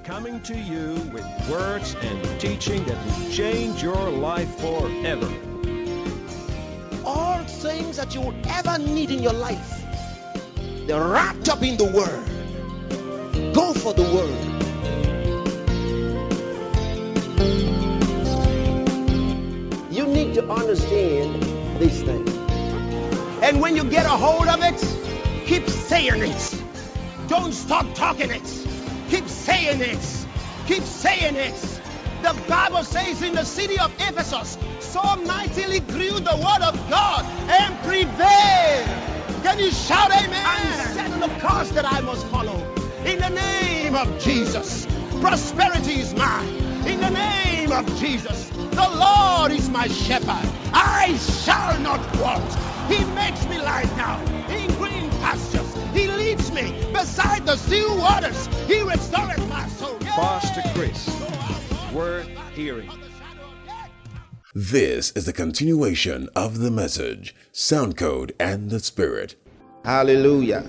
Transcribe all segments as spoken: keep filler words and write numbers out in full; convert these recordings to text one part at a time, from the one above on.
coming to you with words and teaching that will change your life forever. All things that you will ever need in your life, they're wrapped up in the Word. Go for the Word. You need to understand these things. And when you get a hold of it, keep saying it. Don't stop talking it. Keep saying it. Keep saying it. The Bible says in the city of Ephesus, so mightily grew the word of God and prevailed. Can you shout amen? And set the course that I must follow. In the name of Jesus, prosperity is mine. In the name of Jesus, the Lord is my shepherd. I shall not want. He makes me lie down in green pastures. He leads me beside the still waters. He restores my soul. Pastor Chris, word hearing. This is the continuation of the message, Sound Code and the Spirit. Hallelujah.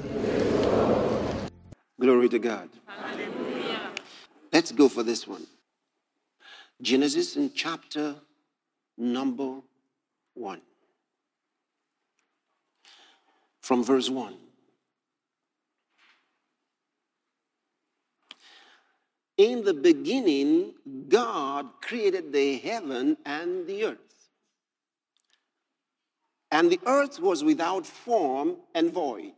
Glory to God. Hallelujah. Let's go for this one. Genesis in chapter number one. From verse one. In the beginning, God created the heaven and the earth. And the earth was without form and void.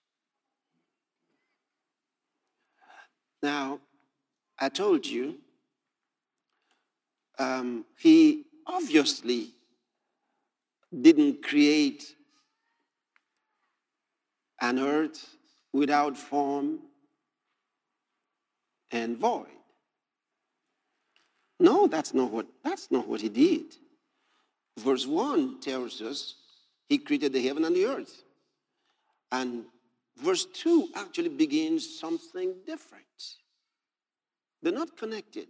Now, I told you, um, he obviously didn't create an earth without form and void. No, that's not what that's not what he did. Verse one tells us he created the heaven and the earth. And verse two actually begins something different. They're not connected.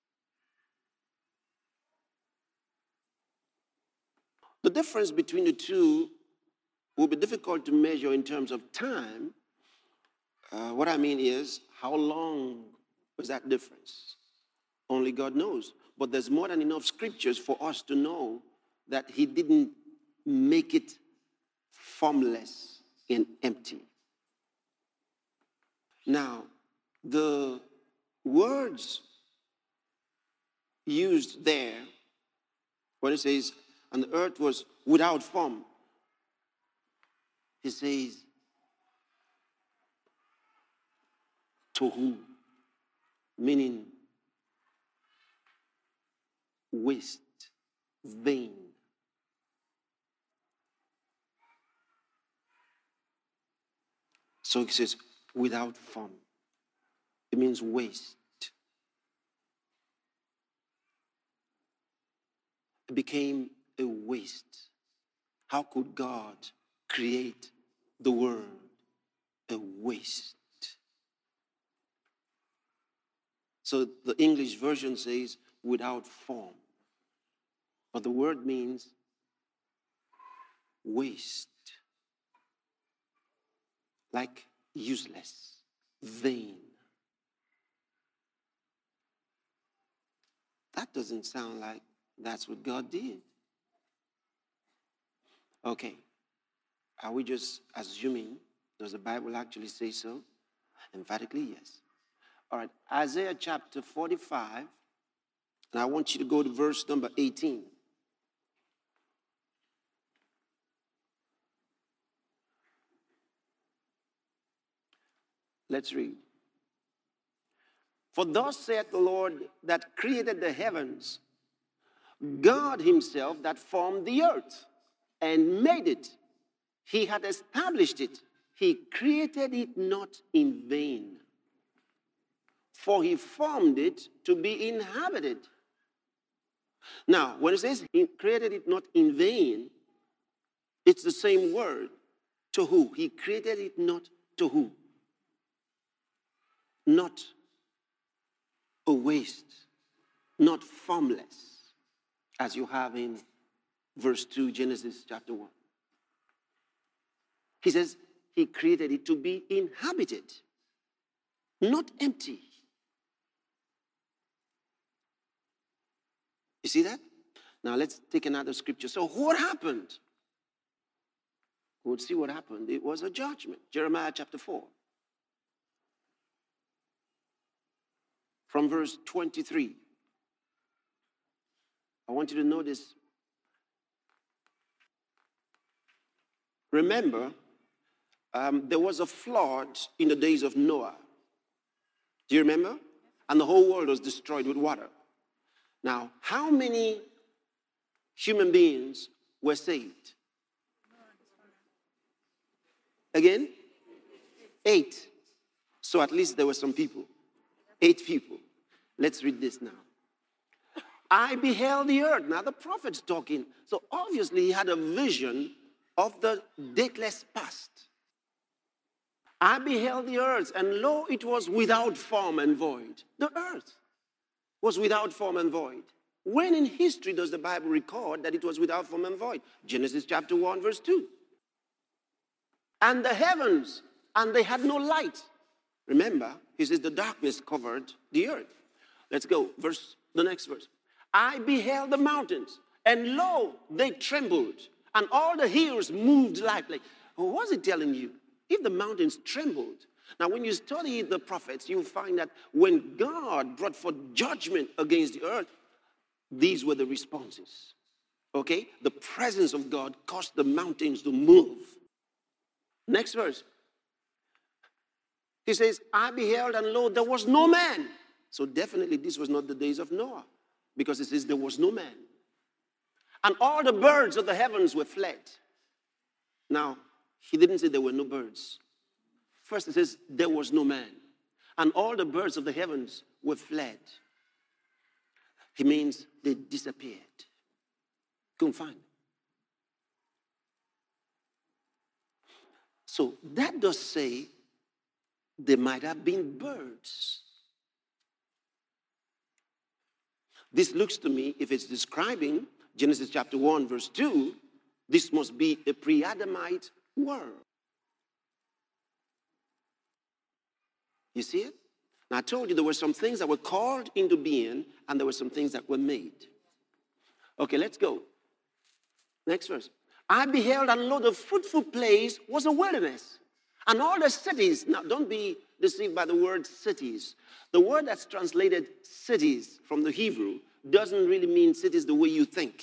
The difference between the two will be difficult to measure in terms of time. Uh, what I mean is, how long was that difference? Only God knows. But there's more than enough scriptures for us to know that he didn't make it formless and empty. Now, the words used there, when it says, and the earth was without form, he says, tohu, meaning waste, vain. So he says, without form. It means waste. It became a waste. How could God create the world a waste? So the English version says without form. But the word means waste. Like useless, vain. That doesn't sound like that's what God did. Okay. Are we just assuming? Does the Bible actually say so? Emphatically, yes. All right. Isaiah chapter forty-five. And I want you to go to verse number eighteen. Let's read. For thus saith the Lord that created the heavens, God himself that formed the earth and made it. He had established it. He created it not in vain. For he formed it to be inhabited. Now, when it says he created it not in vain, it's the same word. To who? He created it not to who? Not a waste, not formless, as you have in verse two, Genesis chapter one. He says he created it to be inhabited, not empty. see that? Now let's take another scripture. So what happened? We'll see what happened. It was a judgment. Jeremiah chapter four. From verse twenty-three. I want you to notice. Remember, um, there was a flood in the days of Noah. Do you remember? And the whole world was destroyed with water. Now, how many human beings were saved? Again? Eight. So at least there were some people. Eight people. Let's read this now. I beheld the earth. Now the prophet's talking. So obviously he had a vision of the dateless past. I beheld the earth, and lo, it was without form and void. The earth was without form and void. When in history does the Bible record that it was without form and void? Genesis chapter one, verse two. And the heavens, and they had no light. Remember, he says the darkness covered the earth. Let's go, verse, the next verse. I beheld the mountains, and lo, they trembled, and all the hills moved lightly. What was it telling you? If the mountains trembled. Now, when you study the prophets, you'll find that when God brought forth judgment against the earth, these were the responses. Okay? The presence of God caused the mountains to move. Next verse. He says, I beheld, and lo, there was no man. So definitely this was not the days of Noah, because it says there was no man. And all the birds of the heavens were fled. Now, he didn't say there were no birds. First it says there was no man. And all the birds of the heavens were fled. He means they disappeared. Couldn't find them. So that does say there might have been birds. This looks to me, if it's describing Genesis chapter one, verse two, this must be a pre-Adamite world. You see it? Now, I told you there were some things that were called into being, and there were some things that were made. Okay, let's go. Next verse. I beheld, and lo, the fruitful place was a wilderness. And all the cities, now don't be deceived by the word cities. The word that's translated cities from the Hebrew doesn't really mean cities the way you think.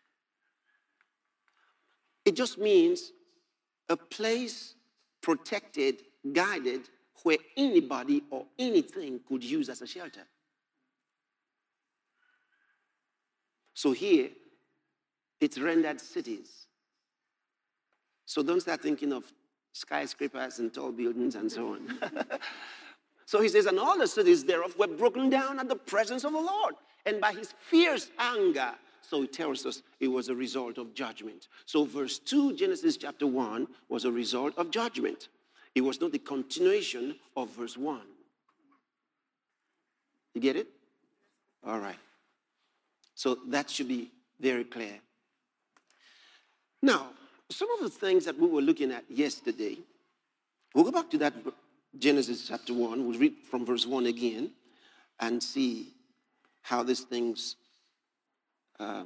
It just means a place protected, guided, where anybody or anything could use as a shelter. So here, it's rendered cities. So don't start thinking of skyscrapers and tall buildings and so on. So he says, and all the cities thereof were broken down at the presence of the Lord, and by his fierce anger. So it tells us it was a result of judgment. So verse two, Genesis chapter one, was a result of judgment. It was not the continuation of verse one. You get it? All right. So that should be very clear. Now, some of the things that we were looking at yesterday, we'll go back to that Genesis chapter one. We'll read from verse one again and see how these things, um,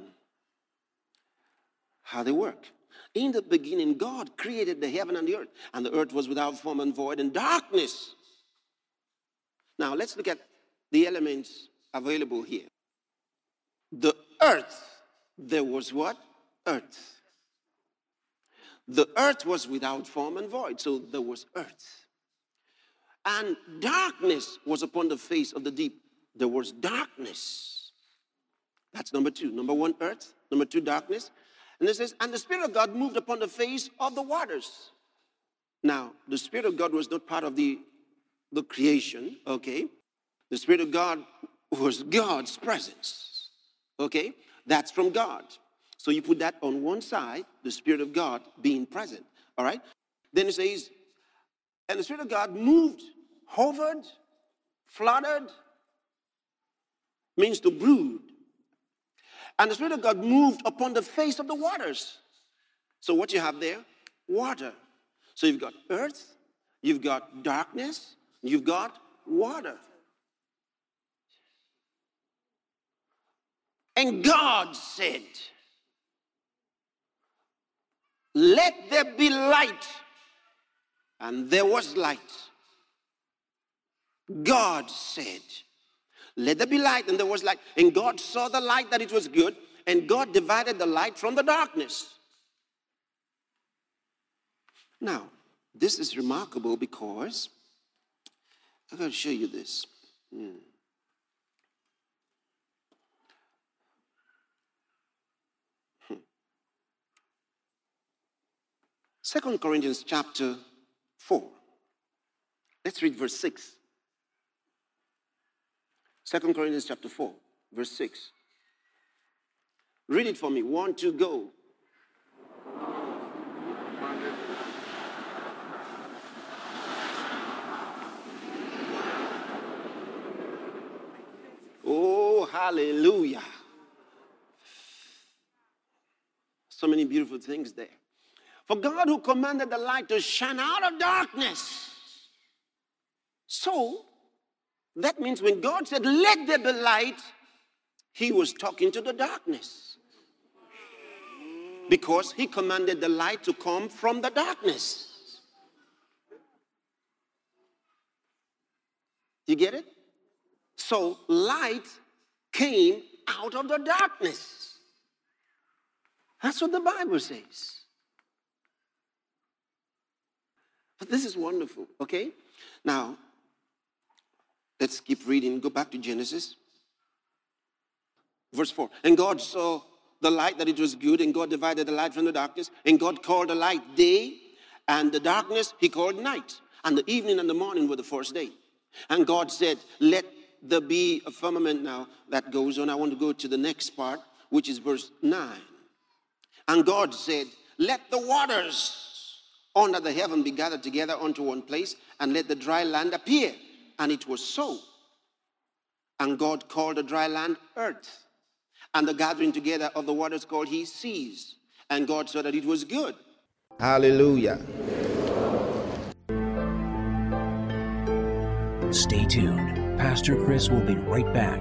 how they work. In the beginning, God created the heaven and the earth, and the earth was without form and void, and darkness. Now, let's look at the elements available here. The earth, there was what? Earth. The earth was without form and void, so there was earth. And darkness was upon the face of the deep. There was darkness. That's number two. Number one, earth. Number two, darkness. And it says, and the Spirit of God moved upon the face of the waters. Now, the Spirit of God was not part of the, the creation, okay? The Spirit of God was God's presence, okay? That's from God. So you put that on one side, the Spirit of God being present, all right? Then it says, and the Spirit of God moved, hovered, fluttered, means to brood. And the Spirit of God moved upon the face of the waters. So what you have there? Water. So you've got earth, you've got darkness, you've got water. And God said, let there be light. And there was light. God said, let there be light, and there was light. And God saw the light that it was good, and God divided the light from the darkness. Now, this is remarkable because I'm going to show you this. Hmm. Hmm. Second Corinthians chapter four. Let's read verse six. Second Corinthians chapter four, verse six. Read it for me. One, two, go. Oh, hallelujah. So many beautiful things there. For God who commanded the light to shine out of darkness. So, that means when God said, let there be light, he was talking to the darkness. Because he commanded the light to come from the darkness. You get it? So light came out of the darkness. That's what the Bible says. But this is wonderful, okay? Now, let's keep reading. Go back to Genesis. Verse four. And God saw the light that it was good, and God divided the light from the darkness. And God called the light day, and the darkness he called night. And the evening and the morning were the first day. And God said, let there be a firmament. Now that goes on. I want to go to the next part, which is verse nine. And God said, let the waters under the heaven be gathered together unto one place, and let the dry land appear. And it was so. And God called the dry land earth, and the gathering together of the waters called he seas. And God saw that it was good. Hallelujah. Stay tuned. Pastor Chris will be right back.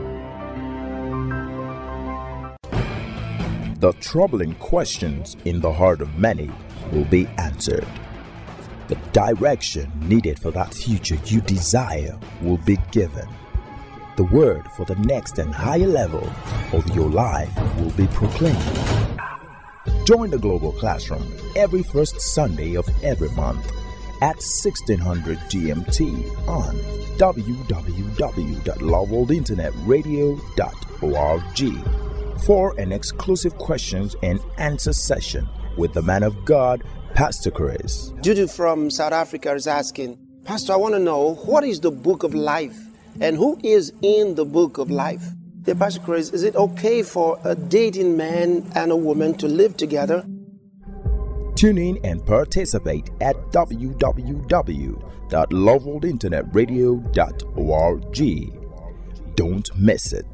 The troubling questions in the heart of many will be answered. The direction needed for that future you desire will be given. The word for the next and higher level of your life will be proclaimed. Join the Global Classroom every first Sunday of every month at sixteen hundred G M T on w w w dot love world internet radio dot org for an exclusive questions and answer session with the man of God, Pastor Chris. Judy from South Africa is asking, Pastor, I want to know, what is the book of life? And who is in the book of life? Dear Pastor Chris, is it okay for a dating man and a woman to live together? Tune in and participate at w w w dot love world internet radio dot org. Don't miss it.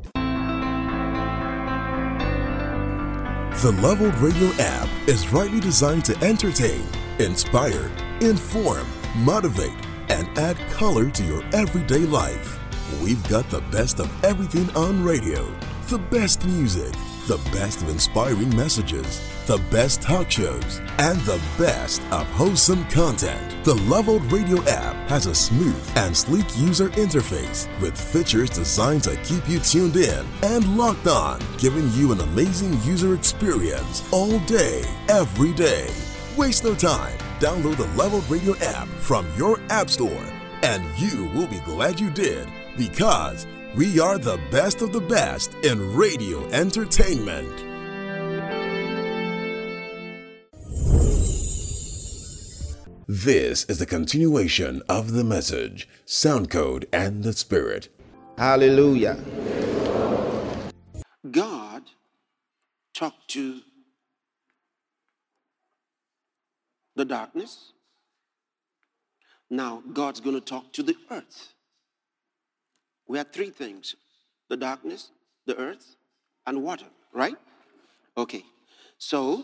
The Love World Radio app is rightly designed to entertain, inspire, inform, motivate, and add color to your everyday life. We've got the best of everything on radio, the best music, the best of inspiring messages, the best talk shows, and the best of wholesome content. The Love World Radio app has a smooth and sleek user interface with features designed to keep you tuned in and locked on, giving you an amazing user experience all day, every day. Waste no time. Download the Love World Radio app from your app store, and you will be glad you did, because we are the best of the best in radio entertainment. This is the continuation of the message, Soundcode and the Spirit. Hallelujah. God talked to the darkness. Now God's going to talk to the earth. We have three things: the darkness, the earth, and water, right? Okay, so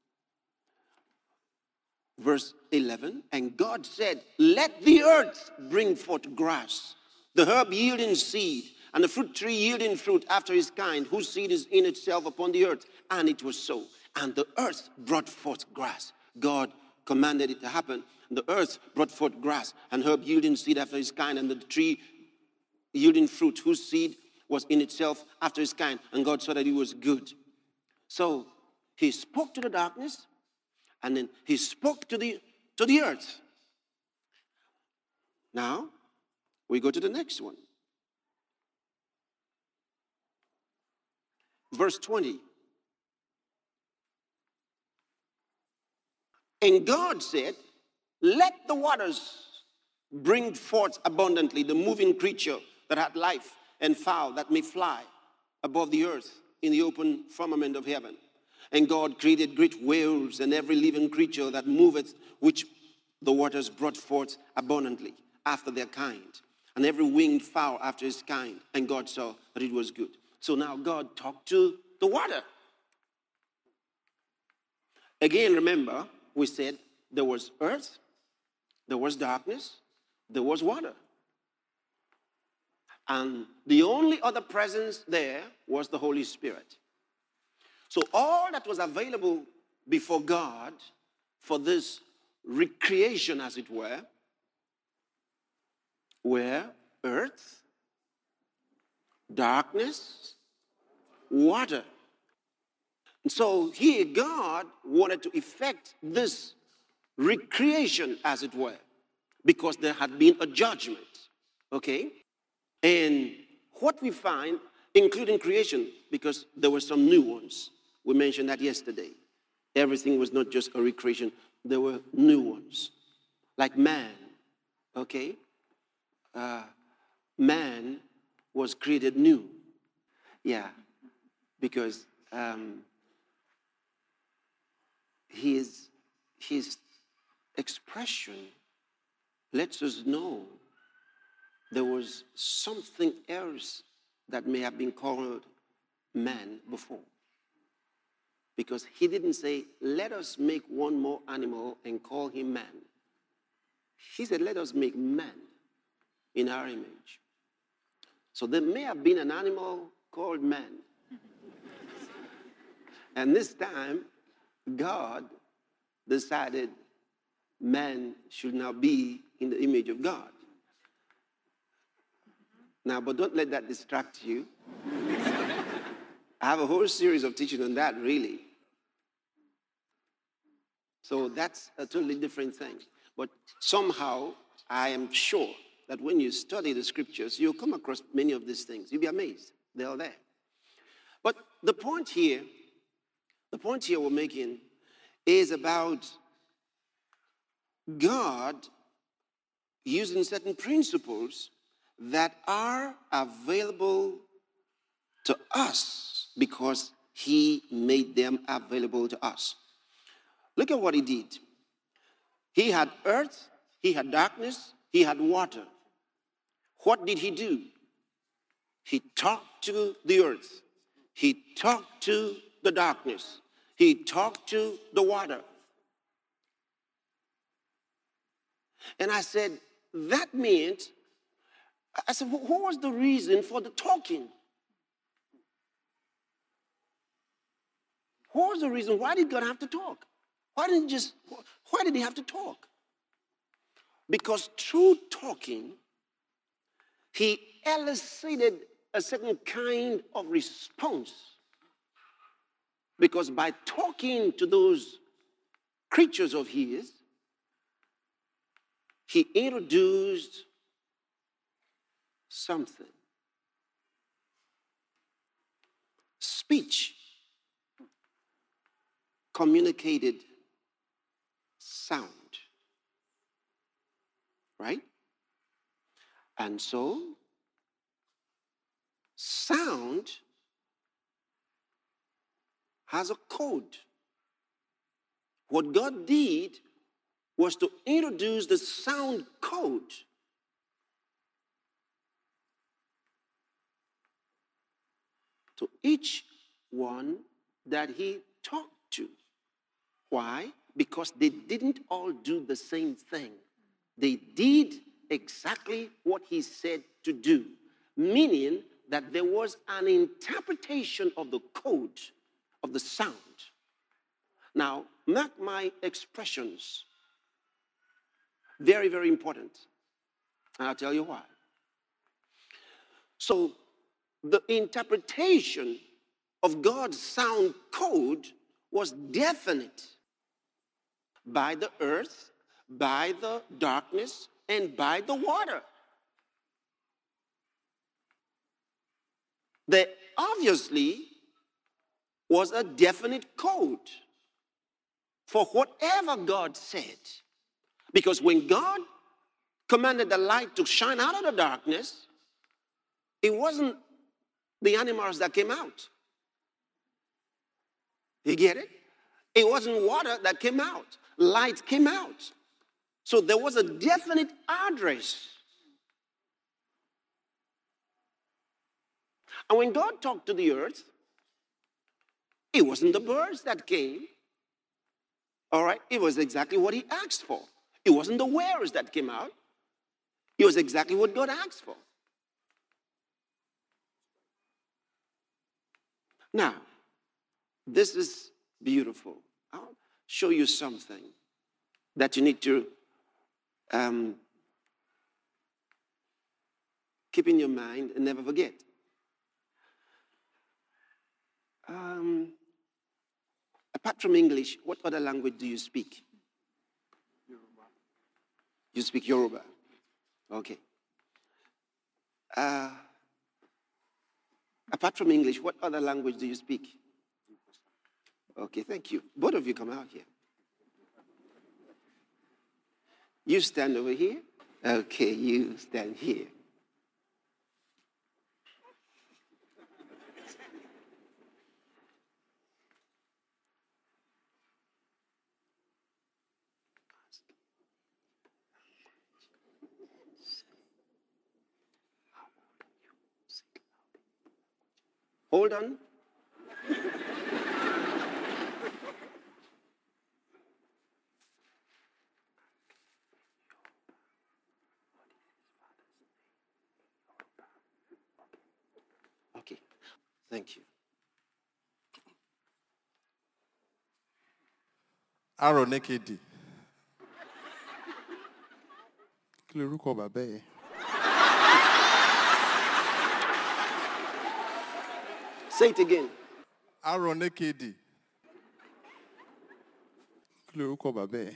verse eleven, and God said, let the earth bring forth grass, the herb yielding seed, and the fruit tree yielding fruit after his kind, whose seed is in itself upon the earth. And it was so. And the earth brought forth grass. God commanded it to happen. And the earth brought forth grass, and herb yielding seed after his kind, and the tree yielding fruit, whose seed was in itself after his kind. And God saw that it was good. So he spoke to the darkness, and then he spoke to the, to the earth. Now, we go to the next one. Verse twenty. And God said, let the waters bring forth abundantly the moving creature that had life, and fowl that may fly above the earth in the open firmament of heaven. And God created great whales and every living creature that moveth, which the waters brought forth abundantly after their kind, and every winged fowl after his kind. And God saw that it was good. So now God talked to the water. Again, remember, we said there was earth, there was darkness, there was water. And the only other presence there was the Holy Spirit. So all that was available before God for this recreation, as it were, were earth, darkness, water. And so here God wanted to effect this recreation, as it were, because there had been a judgment, okay? And what we find, including creation, because there were some new ones. We mentioned that yesterday. Everything was not just a recreation. There were new ones, like man, okay? Uh, man was created new. Yeah, because um, his, his expression lets us know there was something else that may have been called man before. Because he didn't say, let us make one more animal and call him man. He said, let us make man in our image. So there may have been an animal called man. And this time, God decided man should now be in the image of God. Now, but don't let that distract you. I have a whole series of teaching on that, really. So that's a totally different thing. But somehow, I am sure that when you study the scriptures, you'll come across many of these things. You'll be amazed. They're all there. But the point here, the point here we're making is about God using certain principles that are available to us because he made them available to us. Look at what he did. He had earth, he had darkness, he had water. What did he do? He talked to the earth. He talked to the darkness. He talked to the water. And I said, that meant, I said, what was the reason for the talking? What was the reason? Why did God have to talk? Why didn't he just, why did he have to talk? Because through talking, he elicited a certain kind of response. Because by talking to those creatures of his, he introduced something. Speech communicated sound, right? And so, sound has a code. What God did was to introduce the sound code to each one that he talked to. Why? Because they didn't all do the same thing. They did exactly what he said to do, meaning that there was an interpretation of the code of the sound. Now, mark my expressions. Very, very important. And I'll tell you why. So, the interpretation of God's sound code was definite by the earth, by the darkness, and by the water. There obviously was a definite code for whatever God said. Because when God commanded the light to shine out of the darkness, it wasn't the animals that came out. You get it? It wasn't water that came out. Light came out. So there was a definite address. And when God talked to the earth, it wasn't the birds that came. All right? It was exactly what he asked for. It wasn't the wares that came out. It was exactly what God asked for. Now, this is beautiful. I'll show you something that you need to um, keep in your mind and never forget. Um, apart from English, what other language do you speak? Yoruba. You speak Yoruba. Okay. Uh, apart from English, what other language do you speak? Okay, thank you. Both of you come out here. You stand over here. Okay, you stand here. Hold on. Okay, thank you. Aronekedi. Kí lorúkọ bàbá ẹ? Say it again. Aronekedi. Kí lorúkọ bàbá ẹ?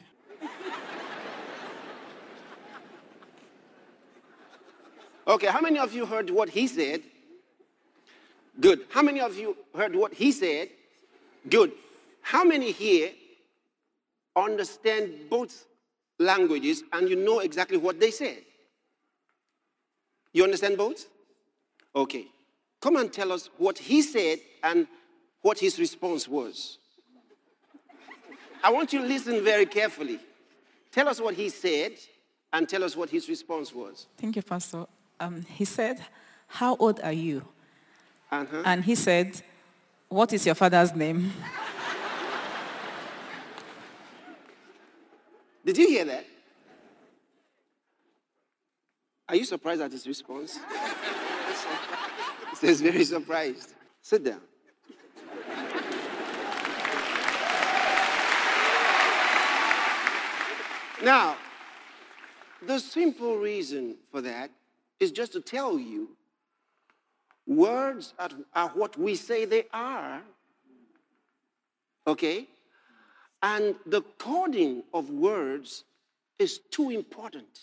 Okay, how many of you heard what he said? Good. How many of you heard what he said? Good. How many here understand both languages and you know exactly what they said? You understand both? Okay. Come and tell us what he said and what his response was. I want you to listen very carefully. Tell us what he said and tell us what his response was. Thank you, Pastor. Um, he said, "How old are you?" Uh-huh. And he said, "What is your father's name?" Did you hear that? Are you surprised at his response? He says, very surprised. Sit down. Now, the simple reason for that is just to tell you words are, are what we say they are, okay? And the coding of words is too important.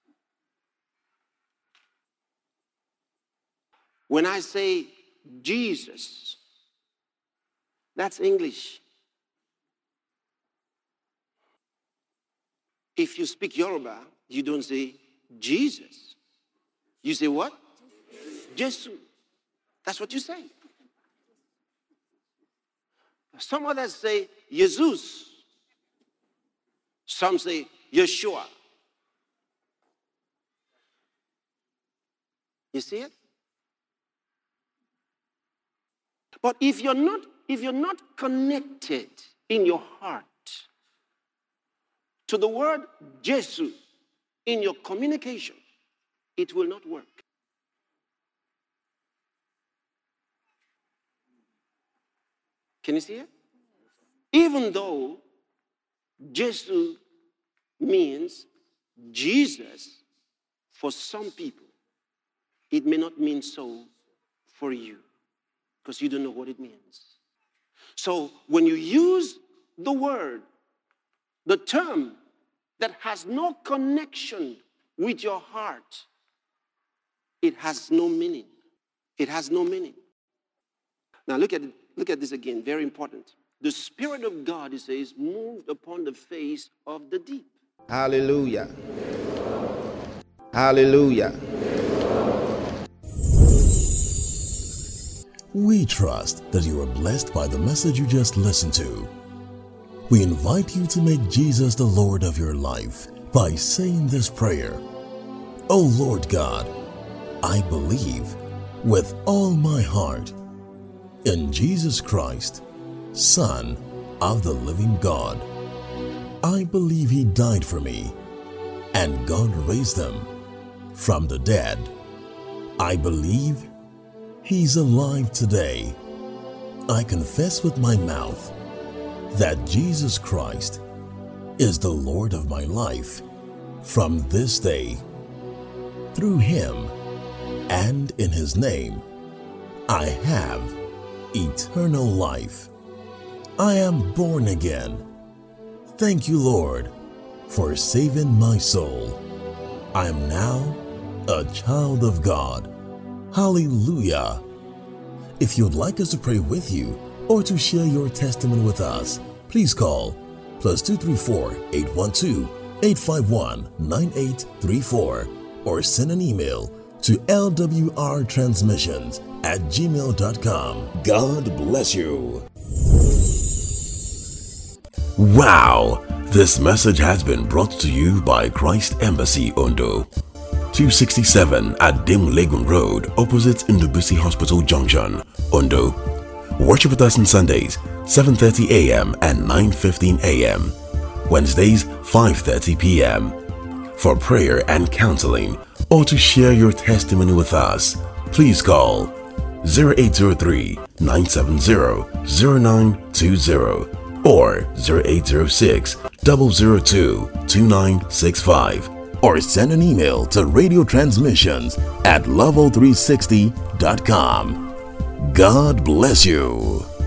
When I say Jesus, that's English. If you speak Yoruba, you don't say Jesus. You say what? Jesus. That's what you say. Some others say Jesus. Some say Yeshua. You see it? But if you're not, if you're not connected in your heart to the word Jesus in your communication, it will not work. Can you see it? Even though Jesus means Jesus for some people, it may not mean so for you because you don't know what it means. So when you use the word, the term that has no connection with your heart, it has no meaning. It has no meaning. Now look at it, look at this again, very important. The Spirit of God, it says, moved upon the face of the deep. Hallelujah. Hallelujah. We trust that you are blessed by the message you just listened to. We invite you to make Jesus the Lord of your life by saying this prayer. Oh Lord God, I believe with all my heart in Jesus Christ, Son of the living God. I believe He died for me and God raised Him from the dead. I believe He's alive today. I confess with my mouth that Jesus Christ is the Lord of my life from this day. Through Him and in His name, I have eternal life. I am born again. Thank you, Lord, for saving my soul. I am now a child of God. Hallelujah. If you'd like us to pray with you or to share your testimony with us, please call plus two three four, eight one two, eight five one, nine eight three four or send an email to L W R transmissions at gmail dot com. God bless you. Wow! This message has been brought to you by Christ Embassy Ondo, two sixty-seven at Dim Legon Road, opposite Ndubuisi Hospital Junction, Ondo. Worship with us on Sundays, seven thirty a m and nine fifteen a m Wednesdays, five thirty p m For prayer and counseling, or to share your testimony with us, please call zero eight zero three, nine seven zero, zero nine two zero or zero eight zero six, zero zero two, two nine six five or send an email to radio transmissions at level three sixty dot com. God bless you.